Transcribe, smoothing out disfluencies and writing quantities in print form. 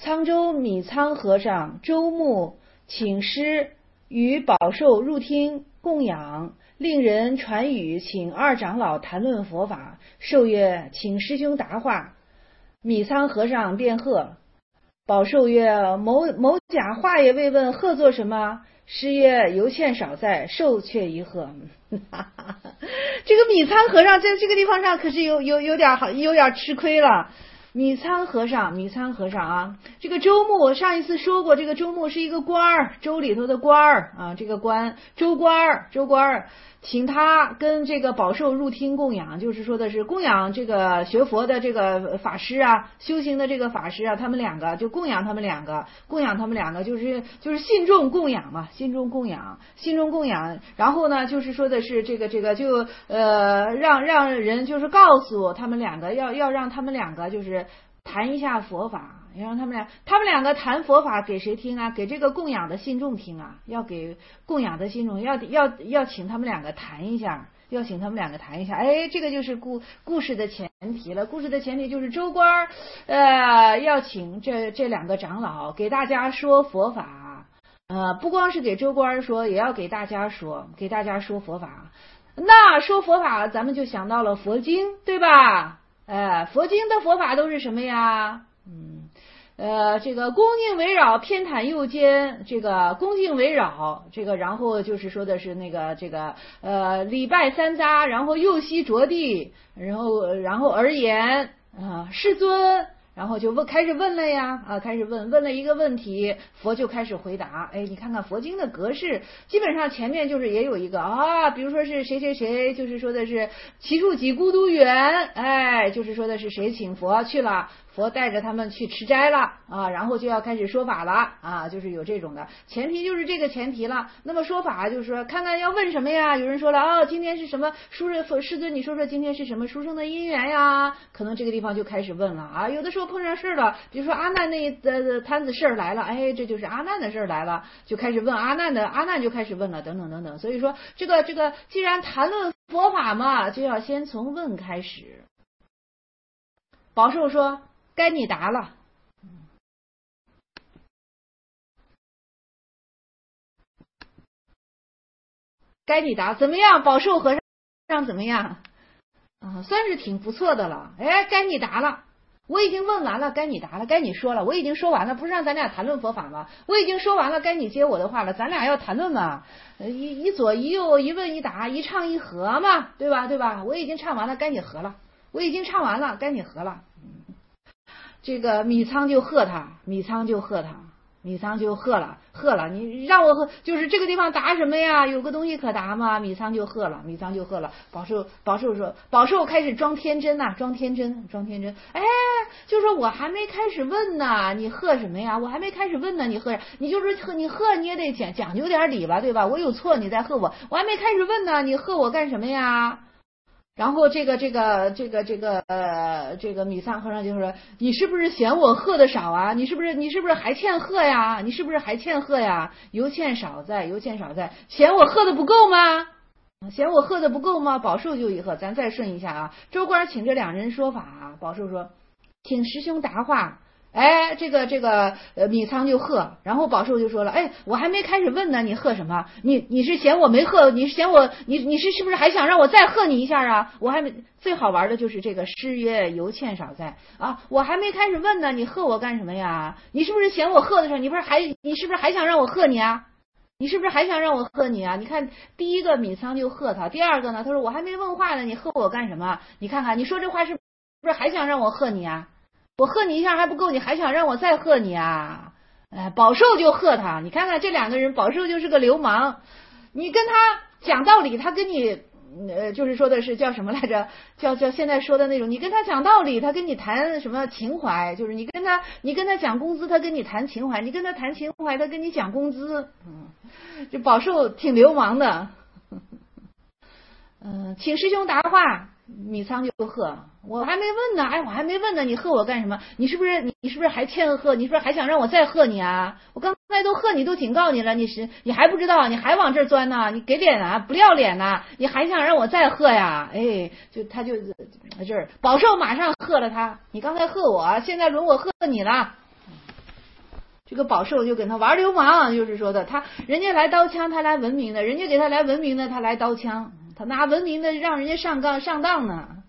沧州米仓和尚周牧请师与宝寿入厅供养，令人传语请二长老谈论佛法。寿曰：请师兄答话。米仓和尚便喝。宝寿曰：某甲话也未问，喝做什么？师曰：犹欠少在，寿却一喝。这个米仓和尚在这个地方上可是有点吃亏了。米仓和尚啊，这个周牧我上一次说过，这个周牧是一个官儿，州里头的官儿啊，这个州官儿，请他跟这个宝寿入厅供养，就是说的是供养这个学佛的这个法师啊，修行的这个法师啊，他们两个就供养他们两个，就是信众供养嘛，信众供养，然后呢，就是说的是这个就让人就是告诉他们两个要让他们两个就是谈一下佛法。要让他们两个谈佛法给谁听啊？给这个供养的信众听啊！要给供养的信众要请他们两个谈一下，哎，这个就是故事的前提了。故事的前提就是州官要请这两个长老给大家说佛法，不光是给州官说，也要给大家说佛法。那说佛法，咱们就想到了佛经，对吧？佛经的佛法都是什么呀？这个恭敬围绕，偏袒右肩，这个恭敬围绕，这个然后就是说的是那个这个礼拜三匝，然后右膝着地，然后而言世尊。然后就开始问了呀，开始问了一个问题，佛就开始回答。哎，你看看佛经的格式，基本上前面就是也有一个比如说是谁，就是说的是其处几孤独园，哎，就是说的是谁请佛去了，佛带着他们去持斋了然后就要开始说法了就是有这种的前提，就是这个前提了。那么说法就是说，看看要问什么呀？有人说了今天是什么世尊，你说说今天是什么殊胜的因缘呀？可能这个地方就开始问了有的时候碰上事了，比如说阿难那摊子事儿来了，哎，这就是阿难的事儿来了，就开始问阿难就开始问了，等等。所以说这个既然谈论佛法嘛，就要先从问开始。宝寿说：该你答了。该你答怎么样？宝寿和尚怎么样？算是挺不错的了。哎，该你答了。我已经问完了，该你答了，该你说了，我已经说完了，不是让咱俩谈论佛法吗？我已经说完了，该你接我的话了，咱俩要谈论嘛，一左一右，一问一答，一唱一和嘛，对吧？我已经唱完了，该你和了，我已经唱完了，该你和了。这个米仓就喝他，你让我喝，就是这个地方答什么呀？有个东西可答吗？米仓就喝了。宝寿开始装天真装天真。哎，就说我还没开始问呢，你喝什么呀？我还没开始问呢，你喝，你就是你喝你也得讲究点理吧，对吧？我有错你再喝我还没开始问呢，你喝我干什么呀？然后这个米仓和尚就说：你是不是嫌我喝的少啊？你是不是还欠喝呀？犹欠少在，嫌我喝的不够吗？宝寿就一喝，咱再顺一下州官请这两人说法宝寿说：请师兄答话。哎，这个米仓就喝，然后宝寿就说了：哎，我还没开始问呢，你喝什么？你是嫌我没喝？你是嫌我你是不是还想让我再喝你一下啊？我还没，最好玩的就是这个诗曰犹欠少在我还没开始问呢，你喝我干什么呀？你是不是嫌我喝的时候，你是不是还想让我喝你啊？你看第一个米仓就喝他，第二个呢，他说我还没问话呢，你喝我干什么？你看看你说这话是不是还想让我喝你啊？我喝你一下还不够，你还想让我再喝你啊？宝寿就喝他，你看看这两个人，宝寿就是个流氓，你跟他讲道理，他跟你就是说的是叫什么来着？叫现在说的那种，你跟他讲道理，他跟你谈什么情怀？就是你跟他讲工资，他跟你谈情怀；你跟他谈情怀，他跟你讲工资。这宝寿挺流氓的。请师兄答话。米仓就喝，我还没问呢，你喝我干什么？你是不是还欠喝？你是不是还想让我再喝你啊？我刚才都喝你，都警告你了，你还不知道，你还往这钻呢？你给脸啊？不要脸呐？你还想让我再喝呀？哎，他就这儿，宝寿马上喝了他，你刚才喝我，现在轮我喝你了。 这个宝寿就跟他玩流氓，就是说的人家来刀枪，他来文明的，人家给他来文明的，他来刀枪，他拿文明的让人家上当呢。